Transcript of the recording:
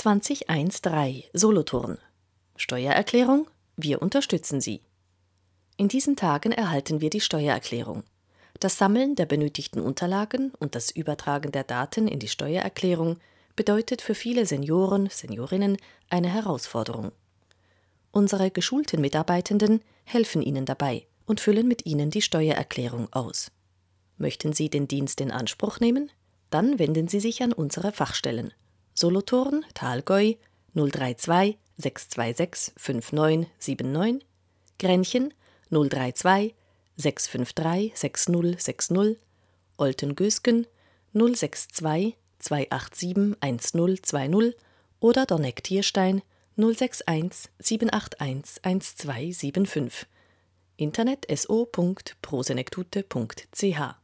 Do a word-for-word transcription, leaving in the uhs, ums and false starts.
zwanzig dreizehn Solothurn. Steuererklärung: Wir unterstützen Sie. In diesen Tagen erhalten wir die Steuererklärung. Das Sammeln der benötigten Unterlagen und das Übertragen der Daten in die Steuererklärung bedeutet für viele Senioren, Seniorinnen eine Herausforderung. Unsere geschulten Mitarbeitenden helfen Ihnen dabei und füllen mit Ihnen die Steuererklärung aus. Möchten Sie den Dienst in Anspruch nehmen? Dann wenden Sie sich an unsere Fachstellen. Solothurn, Thalgäu null drei zwei sechs zwei sechs fünf neun sieben neun, Grenchen null drei zwei sechs fünf drei sechs null sechs null, Olten-Gösgen null sechs zwei zwei acht sieben eins null zwei null oder Dorneck-Tierstein null sechs eins sieben acht eins eins zwei sieben fünf. Internet so punkt prosenektute punkt ch